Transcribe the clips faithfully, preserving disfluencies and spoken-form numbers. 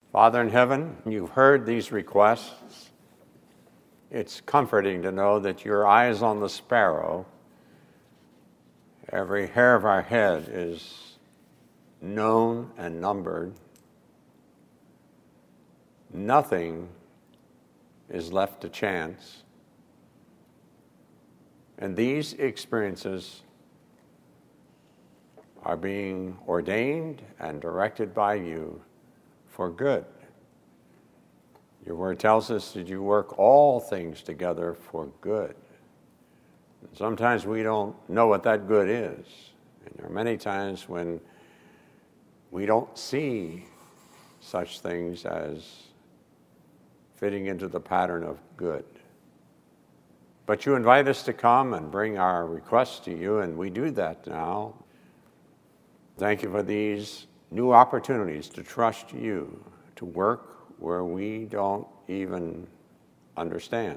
Father in heaven, you've heard these requests. It's comforting to know that your eye is on the sparrow. Every hair of our head is known and numbered. Nothing is left to chance. And these experiences are being ordained and directed by you for good. Your word tells us that you work all things together for good. And sometimes we don't know what that good is. And there are many times when we don't see such things as fitting into the pattern of good. But you invite us to come and bring our requests to you, and we do that now. Thank you for these new opportunities to trust you, to work where we don't even understand.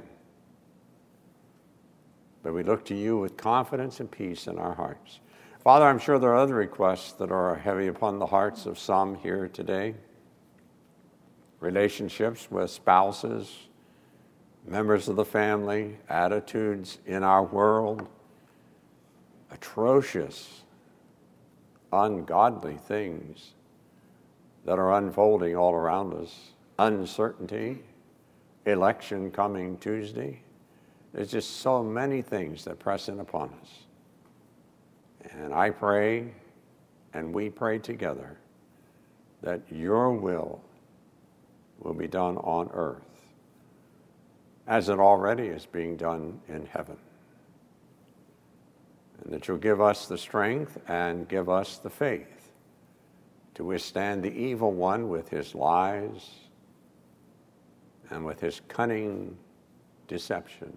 But we look to you with confidence and peace in our hearts. Father, I'm sure there are other requests that are heavy upon the hearts of some here today. Relationships with spouses, members of the family, attitudes in our world, atrocious, ungodly things that are unfolding all around us. Uncertainty, election coming Tuesday. There's just so many things that press in upon us. And I pray, and we pray together, that your will will be done on earth as it already is being done in heaven. And that you'll give us the strength and give us the faith to withstand the evil one with his lies and with his cunning deceptions,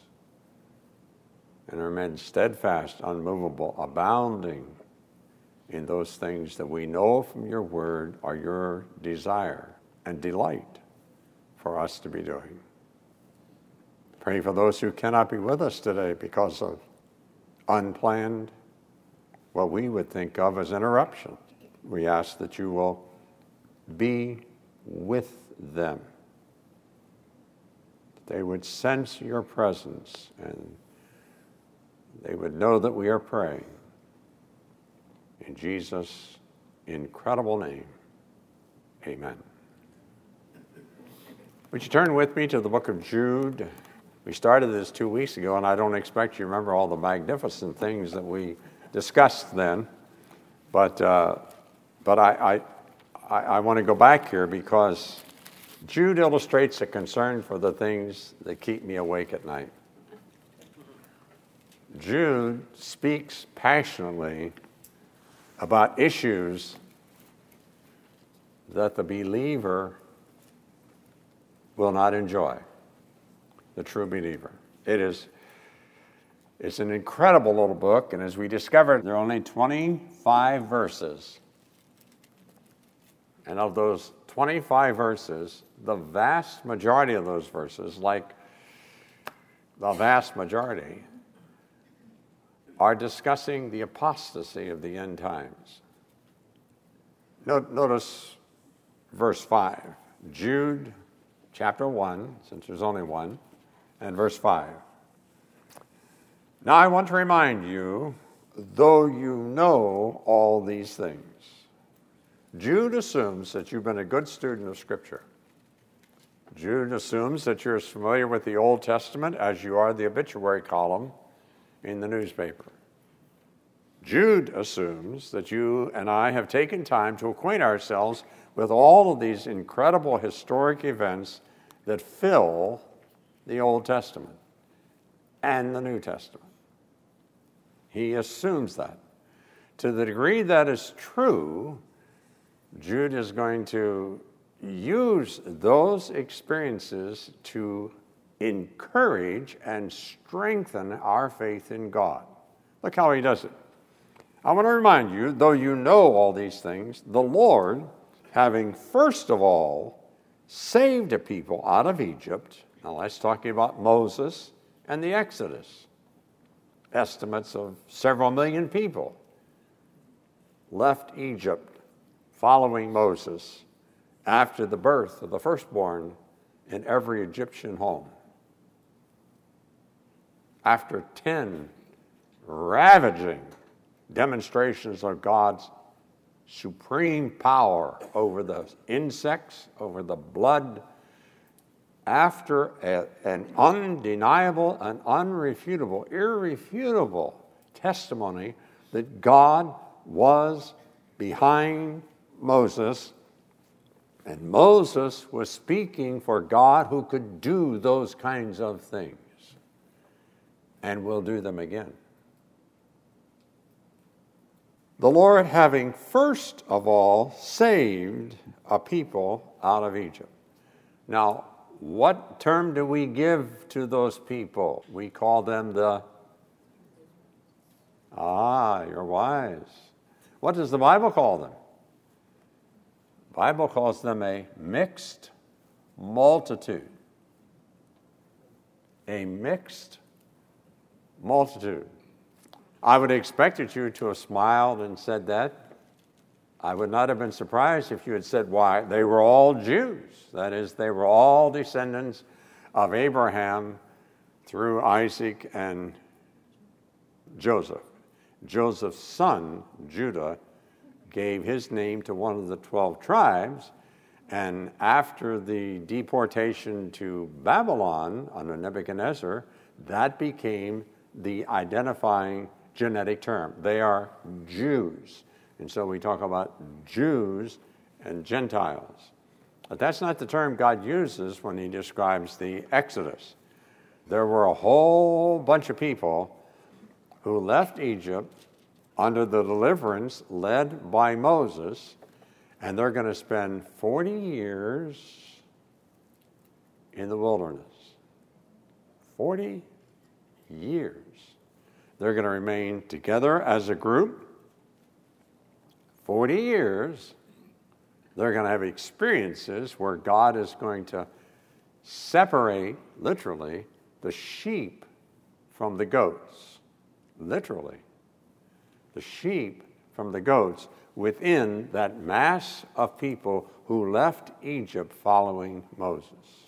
and remain steadfast, unmovable, abounding in those things that we know from your word are your desire and delight for us to be doing. Pray for those who cannot be with us today because of unplanned, what we would think of as interruption. We ask that you will be with them. That they would sense your presence and they would know that we are praying. In Jesus' incredible name, amen. Would you turn with me to the book of Jude? We started this two weeks ago, and I don't expect you to remember all the magnificent things that we discussed then. But uh, but I, I, I want to go back here because Jude illustrates a concern for the things that keep me awake at night. Jude speaks passionately about issues that the believer will not enjoy. The true believer. It is it's an incredible little book, and as we discovered, there are only twenty-five verses. And of those twenty-five verses, the vast majority of those verses, like the vast majority, are discussing the apostasy of the end times. Notice verse five. Jude chapter one, since there's only one, and verse five. Now I want to remind you, though you know all these things. Jude assumes that you've been a good student of Scripture. Jude assumes that you're as familiar with the Old Testament as you are the obituary column in the newspaper. Jude assumes that you and I have taken time to acquaint ourselves with all of these incredible historic events that fill the Old Testament and the New Testament. He assumes that. To the degree that is true, Jude is going to use those experiences to encourage and strengthen our faith in God. Look how he does it. I want to remind you, though you know all these things, the Lord, having first of all saved a people out of Egypt. Now that's talking about Moses and the Exodus. Estimates of several million people left Egypt following Moses after the birth of the firstborn in every Egyptian home. After ten ravaging demonstrations of God's supreme power over the insects, over the blood, after a, an undeniable and unrefutable, irrefutable testimony that God was behind Moses, and Moses was speaking for God who could do those kinds of things and will do them again. The Lord having first of all saved a people out of Egypt. Now, what term do we give to those people? We call them the, ah, you're wise. What does the Bible call them? The Bible calls them a mixed multitude. A mixed multitude. I would have expected you to have smiled and said that. I would not have been surprised if you had said, why, they were all Jews. That is, they were all descendants of Abraham through Isaac and Joseph. Joseph's son, Judah, gave his name to one of the twelve tribes, and after the deportation to Babylon under Nebuchadnezzar, that became the identifying genetic term. They are Jews. And so we talk about Jews and Gentiles. But that's not the term God uses when he describes the Exodus. There were a whole bunch of people who left Egypt under the deliverance led by Moses, and they're going to spend forty years in the wilderness. forty years. They're going to remain together as a group. forty years. They're going to have experiences where God is going to separate, literally, the sheep from the goats. Literally. The sheep from the goats within that mass of people who left Egypt following Moses.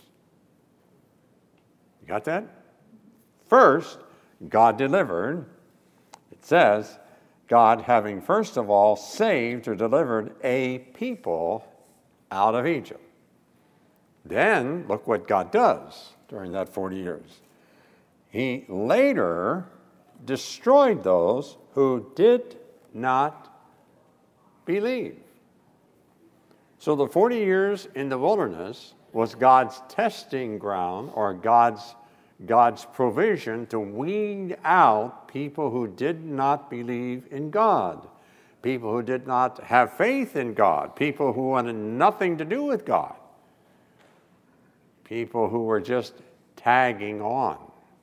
You got that? First, God delivered. It says, God having first of all saved or delivered a people out of Egypt. Then, look what God does during that forty years. He later destroyed those who did not believe. So the forty years in the wilderness was God's testing ground, or God's God's provision to weed out people who did not believe in God, people who did not have faith in God, people who wanted nothing to do with God, people who were just tagging on.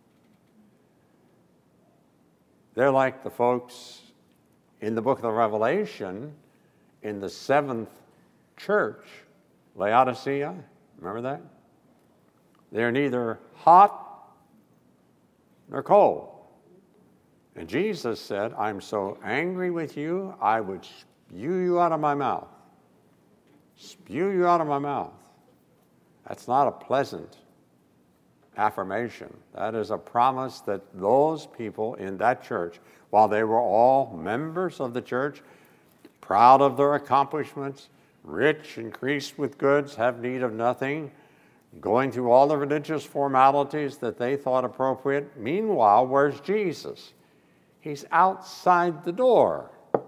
They're like the folks in the book of the Revelation in the seventh church, Laodicea. Remember that? They're neither hot nor cold. And Jesus said, I'm so angry with you, I would spew you out of my mouth. Spew you out of my mouth. That's not a pleasant affirmation. That is a promise that those people in that church, while they were all members of the church, proud of their accomplishments, rich, increased with goods, have need of nothing, going through all the religious formalities that they thought appropriate. Meanwhile, where's Jesus? He's outside the door,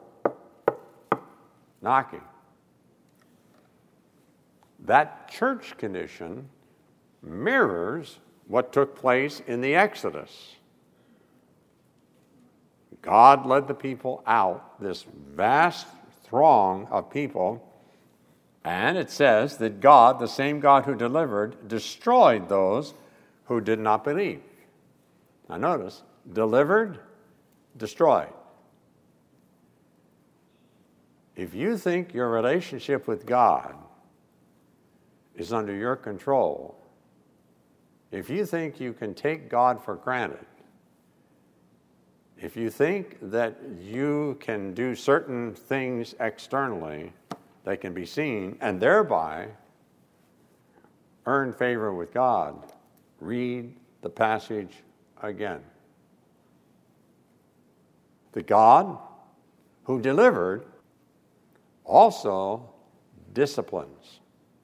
knocking. That church condition mirrors what took place in the Exodus. God led the people out, this vast throng of people, and it says that God, the same God who delivered, destroyed those who did not believe. Now notice, delivered, destroyed. If you think your relationship with God is under your control, if you think you can take God for granted, if you think that you can do certain things externally they can be seen and thereby earn favor with God. Read the passage again. The God who delivered also disciplines.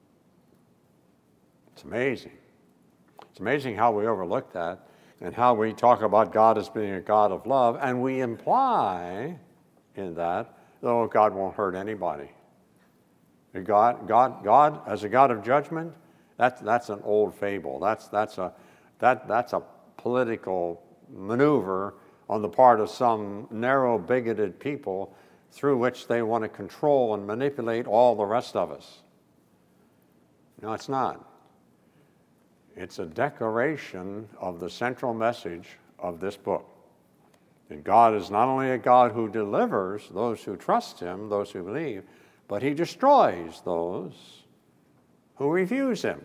It's amazing. It's amazing how we overlook that and how we talk about God as being a God of love, and we imply in that, though God won't hurt anybody. God, God, God, as a God of judgment, that's that's an old fable. That's that's a that that's a political maneuver on the part of some narrow, bigoted people through which they want to control and manipulate all the rest of us. No, it's not. It's a declaration of the central message of this book. And God is not only a God who delivers those who trust him, those who believe, but he destroys those who refuse him.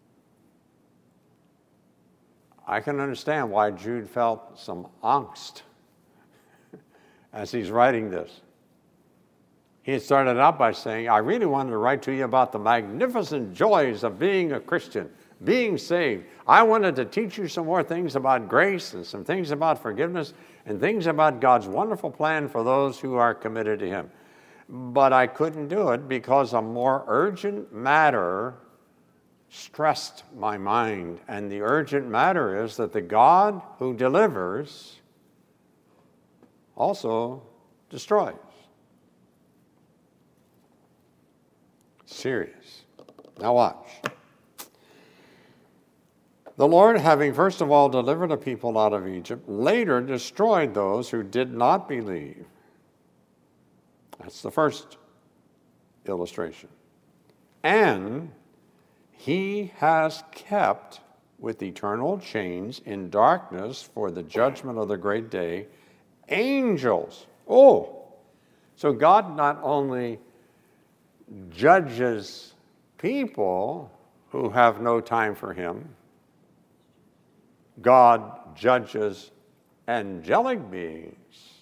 I can understand why Jude felt some angst as he's writing this. He had started out by saying, I really wanted to write to you about the magnificent joys of being a Christian, being saved. I wanted to teach you some more things about grace and some things about forgiveness and things about God's wonderful plan for those who are committed to him. But I couldn't do it because a more urgent matter stressed my mind. And the urgent matter is that the God who delivers also destroys. Serious. Now watch. The Lord, having first of all delivered a people out of Egypt, later destroyed those who did not believe. That's the first illustration. And he has kept with eternal chains in darkness for the judgment of the great day angels. Oh, so God not only judges people who have no time for him, God judges angelic beings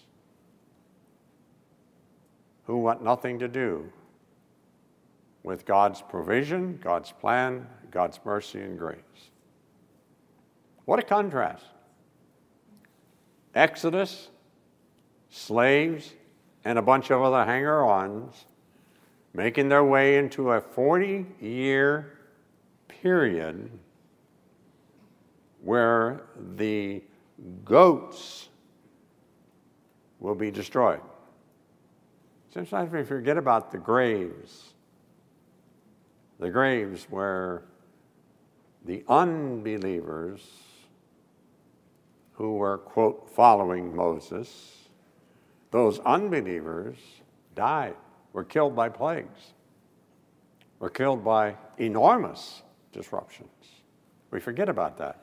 who want nothing to do with God's provision, God's plan, God's mercy and grace. What a contrast. Exodus, slaves, and a bunch of other hanger-ons making their way into a forty-year period where the goats will be destroyed. Sometimes we forget about the graves. The graves where the unbelievers who were, quote, following Moses, those unbelievers died, were killed by plagues, were killed by enormous disruptions. We forget about that.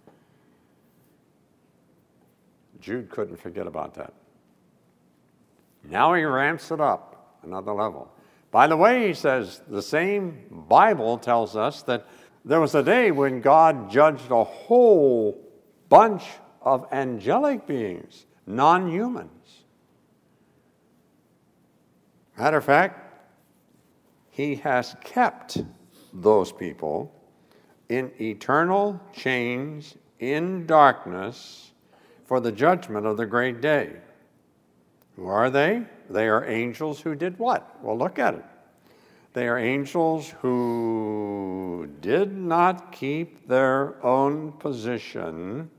Jude couldn't forget about that. Now he ramps it up another level. By the way, he says, the same Bible tells us that there was a day when God judged a whole bunch of angelic beings, non-humans. Matter of fact, he has kept those people in eternal chains in darkness for the judgment of the great day. Who are they? They are angels who did what? Well, look at it. They are angels who did not keep their own position,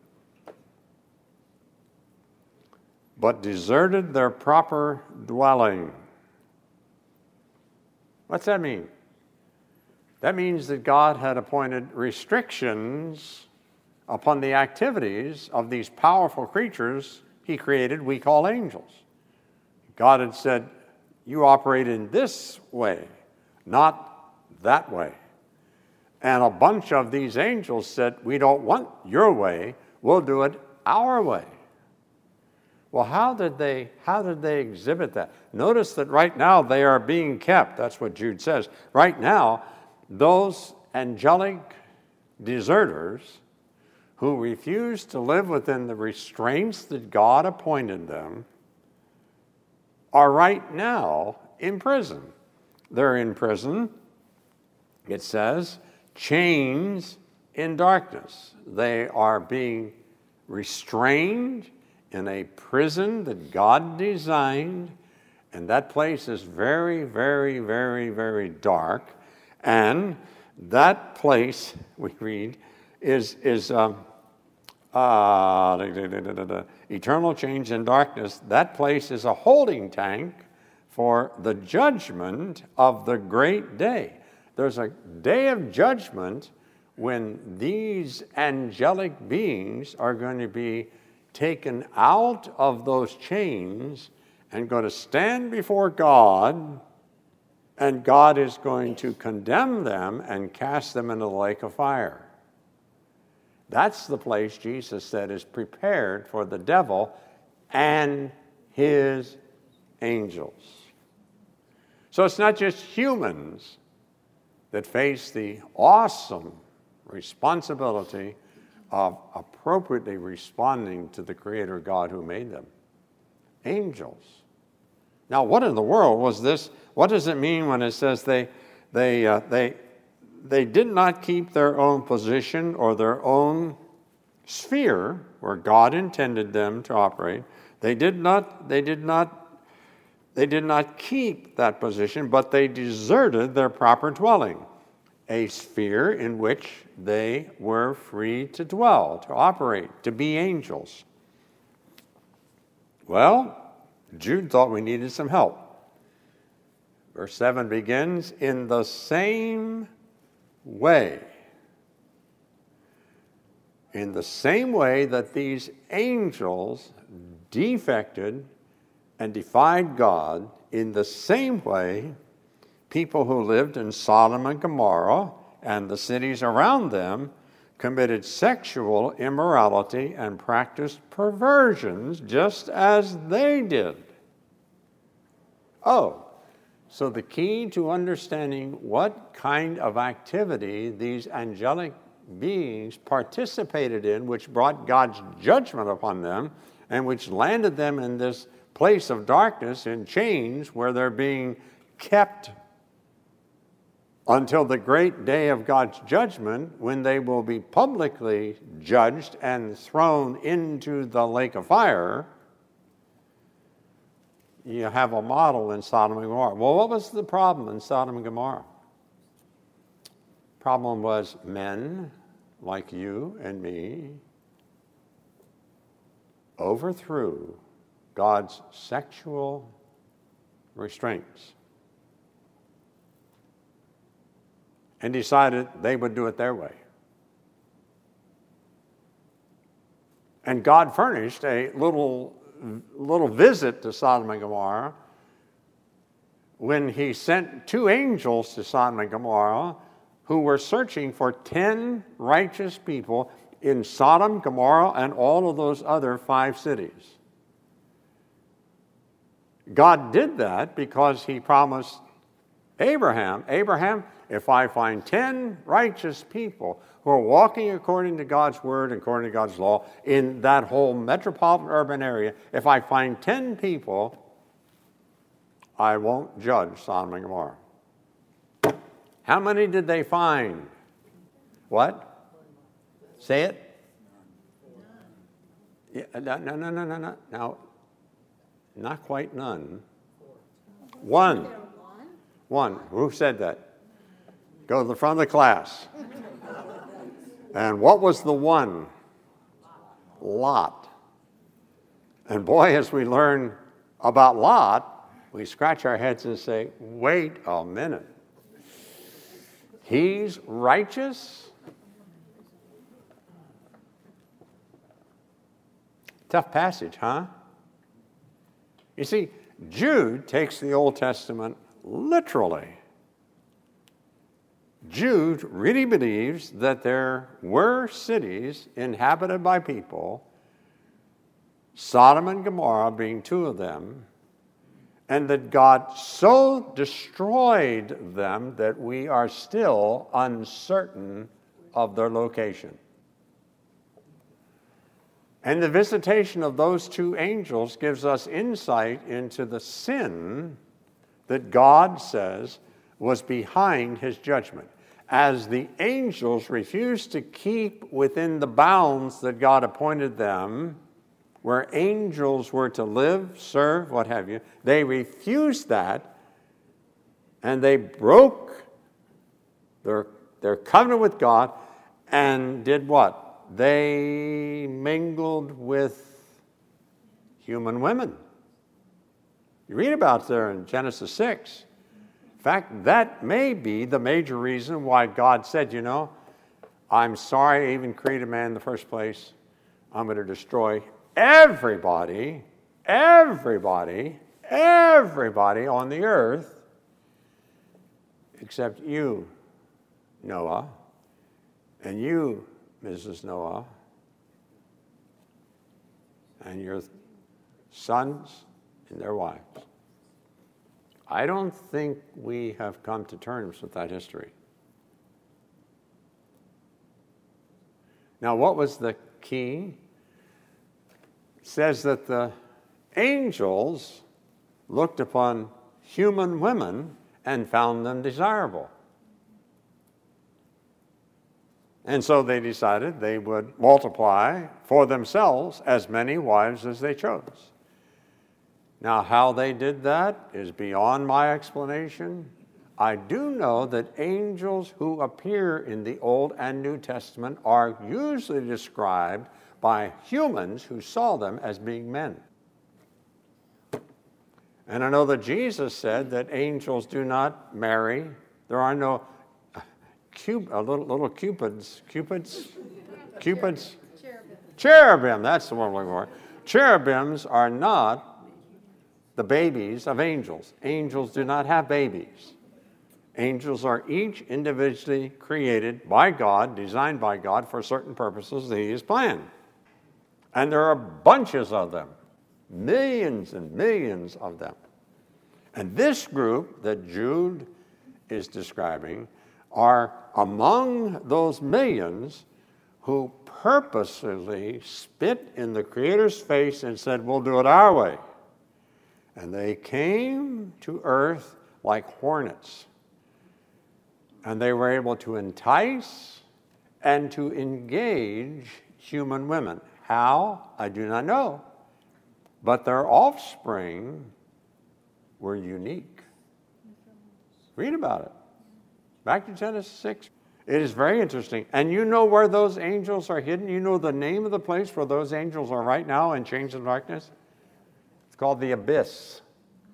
but deserted their proper dwelling. What's that mean? That means that God had appointed restrictions upon the activities of these powerful creatures he created, we call angels. God had said, you operate in this way, not that way. And a bunch of these angels said, we don't want your way, we'll do it our way. Well, how did they, how did they exhibit that? Notice that right now they are being kept. That's what Jude says. Right now, those angelic deserters who refuse to live within the restraints that God appointed them are right now in prison. they're in prison. It says, chains in darkness. They are being restrained in a prison that God designed, and that place is very, very, very, very dark. And that place, we read, is, is um, uh, da, da, da, da, da, eternal change in darkness. That place is a holding tank for the judgment of the great day. There's a day of judgment when these angelic beings are going to be taken out of those chains and going to stand before God, and God is going to condemn them and cast them into the lake of fire. That's the place Jesus said is prepared for the devil and his angels. So it's not just humans that face the awesome responsibility of appropriately responding to the Creator God who made them. Angels. Now, what in the world was this? What does it mean when it says they, they, uh, they, they did not keep their own position or their own sphere where God intended them to operate? They did not, they did not, they did not keep that position, but they deserted their proper dwelling, a sphere in which they were free to dwell, to operate, to be angels. Well, Jude thought we needed some help. Verse seven begins, in the same way. In the same way that these angels defected and defied God, in the same way, people who lived in Sodom and Gomorrah and the cities around them committed sexual immorality and practiced perversions just as they did. Oh, so the key to understanding what kind of activity these angelic beings participated in, which brought God's judgment upon them and which landed them in this place of darkness in chains where they're being kept until the great day of God's judgment, when they will be publicly judged and thrown into the lake of fire. You have a model in Sodom and Gomorrah. Well, what was the problem in Sodom and Gomorrah? Problem was men like you and me overthrew God's sexual restraints and decided they would do it their way. And God furnished a little, little visit to Sodom and Gomorrah when he sent two angels to Sodom and Gomorrah who were searching for ten righteous people in Sodom, Gomorrah, and all of those other five cities. God did that because he promised Abraham, Abraham, if I find ten righteous people who are walking according to God's word and according to God's law in that whole metropolitan urban area, if I find ten people, I won't judge Sodom and Gomorrah. How many did they find? What? Say it. Yeah, no, no, no, no, no. Now, not quite none. One. One. Who said that? Go to the front of the class. And what was the one? Lot. And boy, as we learn about Lot, we scratch our heads and say, wait a minute. He's righteous? Tough passage, huh? You see, Jude takes the Old Testament literally. Jude really believes that there were cities inhabited by people, Sodom and Gomorrah being two of them, and that God so destroyed them that we are still uncertain of their location. And the visitation of those two angels gives us insight into the sin that God says was behind his judgment. As the angels refused to keep within the bounds that God appointed them, where angels were to live, serve, what have you, they refused that, and they broke their, their covenant with God and did what? They mingled with human women. You read about there in Genesis six. In fact, that may be the major reason why God said, you know, I'm sorry I even created man in the first place. I'm going to destroy everybody, everybody, everybody on the earth except you, Noah, and you, Missus Noah, and your sons and their wives. I don't think we have come to terms with that history. Now, what was the key? It says that the angels looked upon human women and found them desirable. And so they decided they would multiply for themselves as many wives as they chose. Now, how they did that is beyond my explanation. I do know that angels who appear in the Old and New Testament are usually described by humans who saw them as being men. And I know that Jesus said that angels do not marry. There are no cub, uh, little, little cupids, cupids, cupids, cherubim. Cherubim, that's the one we're looking for. Cherubims are not the babies of angels. Angels do not have babies. Angels are each individually created by God, designed by God for certain purposes that He has planned. And there are bunches of them, millions and millions of them. And this group that Jude is describing are among those millions who purposely spit in the Creator's face and said, we'll do it our way. And they came to earth like hornets. And they were able to entice and to engage human women. How? I do not know. But their offspring were unique. Read about it. Back to Genesis six. It is very interesting. And you know where those angels are hidden? You know the name of the place where those angels are right now in chains of darkness? It's called the abyss.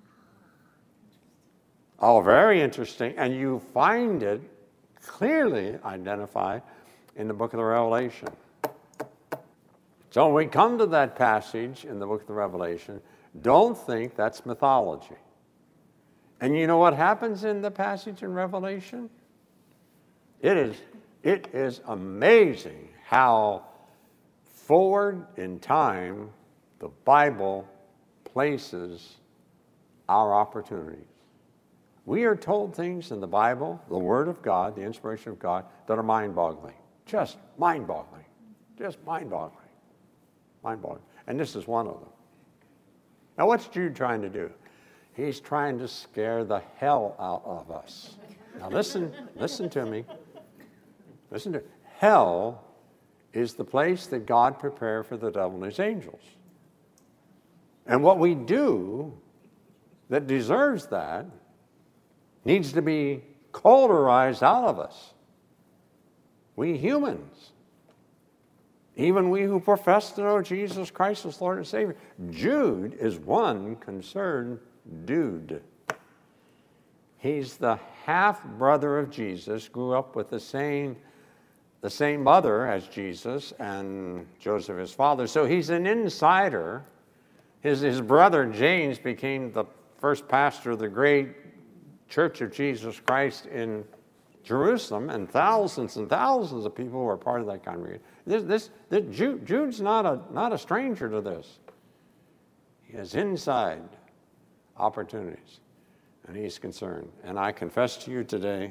Oh, very interesting. And you find it clearly identified in the book of the Revelation. So when we come to that passage in the book of the Revelation, don't think that's mythology. And you know what happens in the passage in Revelation? It is, it is amazing how forward in time the Bible places our opportunities. We are told things in the Bible, the Word of God, the inspiration of God, that are mind-boggling. Just mind-boggling. Just mind-boggling. Mind-boggling. And this is one of them. Now, what's Jude trying to do? He's trying to scare the hell out of us. Now, listen, listen to me. Listen to me. Hell is the place that God prepared for the devil and his angels. And what we do that deserves that needs to be cauterized out of us. We humans, even we who profess to know Jesus Christ as Lord and Savior. Jude is one concerned dude. He's the half-brother of Jesus, grew up with the same, the same mother as Jesus and Joseph, his father. So he's an insider. His, his brother James became the first pastor of the great Church of Jesus Christ in Jerusalem, and thousands and thousands of people were part of that congregation. This, this, this Jude, Jude's not a, not a stranger to this. He has inside opportunities, and he's concerned. And I confess to you today,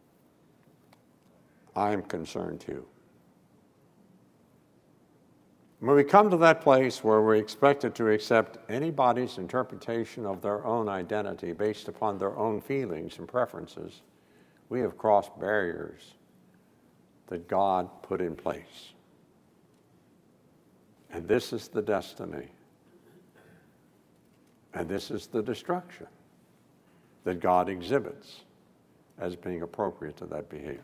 I'm concerned too. When we come to that place where we're expected to accept anybody's interpretation of their own identity based upon their own feelings and preferences, we have crossed barriers that God put in place. And this is the destiny. And this is the destruction that God exhibits as being appropriate to that behavior.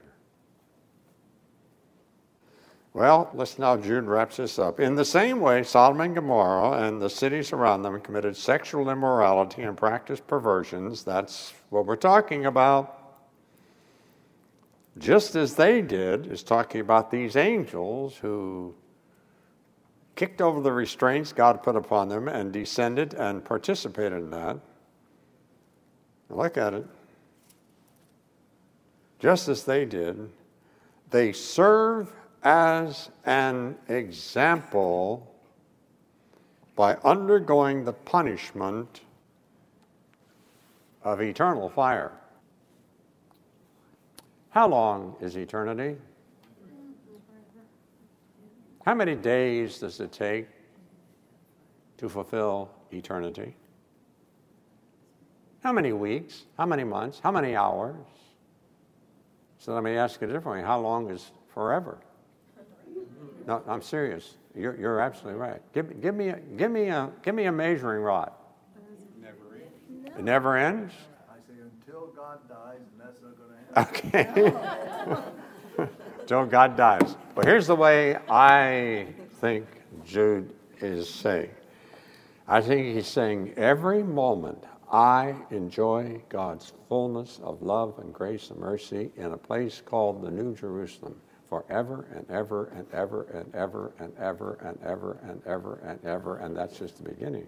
Well, listen how Jude wraps this up. In the same way, Sodom and Gomorrah and the cities around them committed sexual immorality and practiced perversions. That's what we're talking about. Just as they did, is talking about these angels who kicked over the restraints God put upon them and descended and participated in that. Look at it. Just as they did, they serve as an example by undergoing the punishment of eternal fire. How long is eternity? How many days does it take to fulfill eternity? How many weeks? How many months? How many hours? So let me ask you differently. How long is forever? No, I'm serious. You're, you're absolutely right. Give, give, me a, give, me a, give me a measuring rod. Never ends. It never ends? I say until God dies, and that's not going to happen. Okay. Until God dies. But here's the way I think Jude is saying. I think he's saying every moment I enjoy God's fullness of love and grace and mercy in a place called the New Jerusalem forever and ever and ever and ever and ever and ever and ever and ever, and that's just the beginning.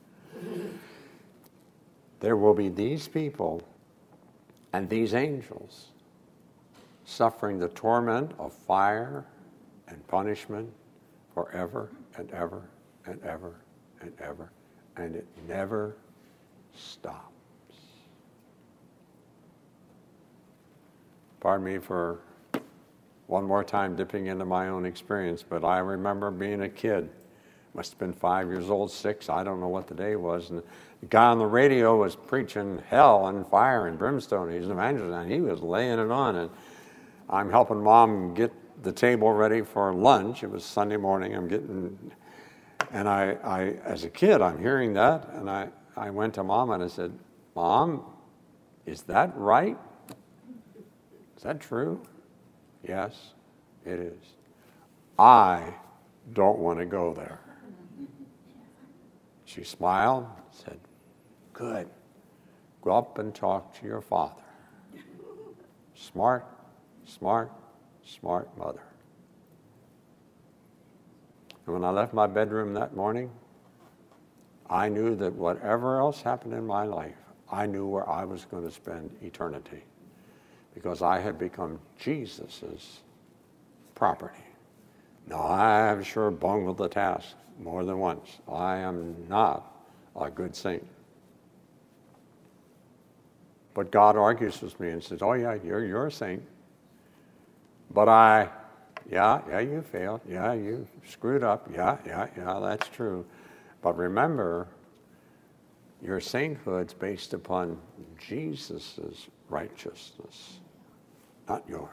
There will be these people and these angels suffering the torment of fire and punishment forever and ever and ever and ever, and it never stops. Pardon me for one more time dipping into my own experience, but I remember being a kid, must have been five years old, six, I don't know what the day was, and the guy on the radio was preaching hell and fire and brimstone. He's an evangelist, and he was laying it on, and I'm helping Mom get the table ready for lunch. It was Sunday morning. I'm getting, and I, I as a kid, I'm hearing that, and I, I went to Mom and I said, Mom, is that right? Is that true? Yes, it is. I don't want to go there. She smiled, said, good. Go up and talk to your father. Smart, smart, smart mother. And when I left my bedroom that morning, I knew that whatever else happened in my life, I knew where I was going to spend eternity, because I had become Jesus's property. Now, I have sure bungled the task more than once. I am not a good saint. But God argues with me and says, oh yeah, you're, you're a saint. But I, yeah, yeah, you failed. Yeah, you screwed up. Yeah, yeah, yeah, that's true. But remember, your sainthood's based upon Jesus's righteousness, not yours.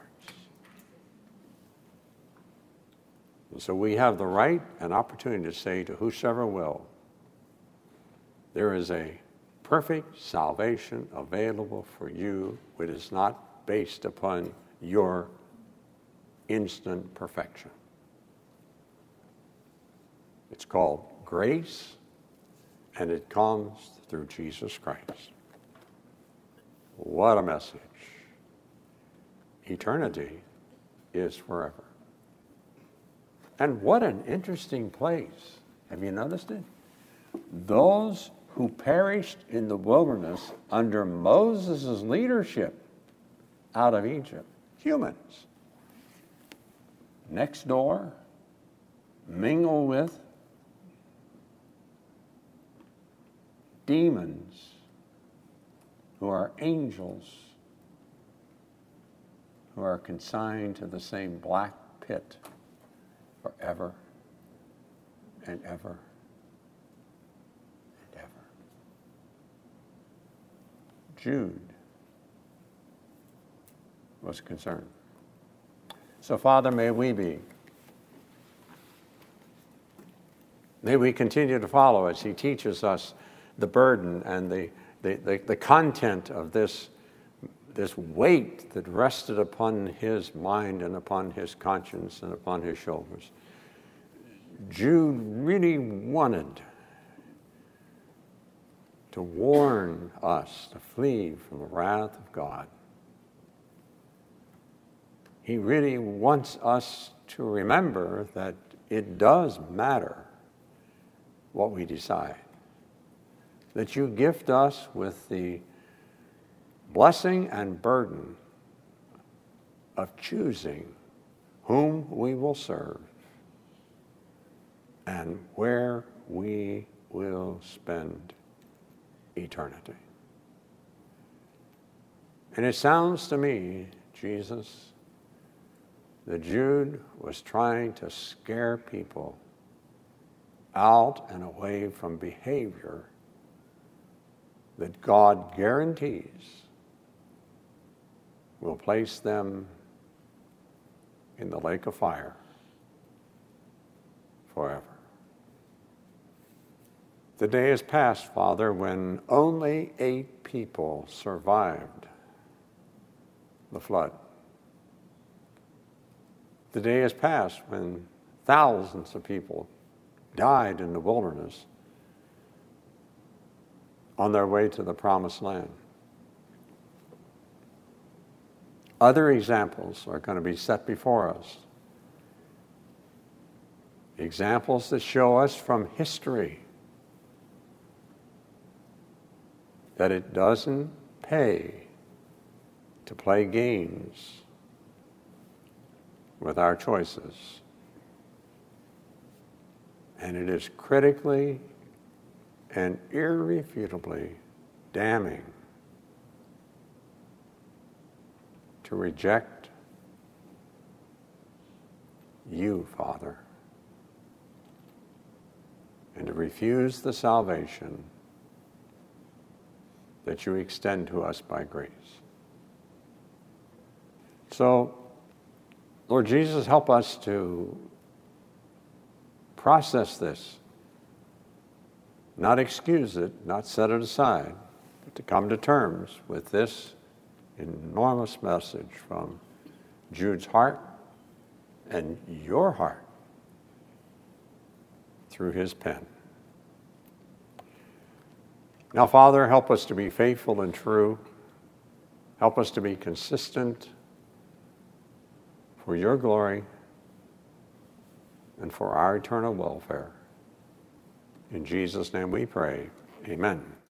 And so we have the right and opportunity to say to whosoever will, there is a perfect salvation available for you, which is not based upon your instant perfection. It's called grace, and it comes through Jesus Christ. What a message. Eternity is forever. And what an interesting place. Have you noticed it? Those who perished in the wilderness under Moses' leadership out of Egypt, humans, next door, mingle with demons who are angels who are consigned to the same black pit forever and ever and ever. Jude was concerned. So, Father, may we be. May we continue to follow as he teaches us the burden and the, the, the, the content of this, this weight that rested upon his mind and upon his conscience and upon his shoulders. Jude really wanted to warn us to flee from the wrath of God. He really wants us to remember that it does matter what we decide. That you gift us with the blessing and burden of choosing whom we will serve and where we will spend eternity. And it sounds to me, Jesus, that Jude was trying to scare people out and away from behavior that God guarantees will place them in the lake of fire forever. The day is past, Father, when only eight people survived the flood. The day is past when thousands of people died in the wilderness on their way to the promised land. Other examples are going to be set before us. Examples that show us from history that it doesn't pay to play games with our choices. And it is critically and irrefutably damning to reject you, Father, and to refuse the salvation that you extend to us by grace. So, Lord Jesus, help us to process this, not excuse it, not set it aside, but to come to terms with this enormous message from Jude's heart and your heart through his pen. Now, Father, help us to be faithful and true. Help us to be consistent for your glory and for our eternal welfare. In Jesus' name we pray. Amen.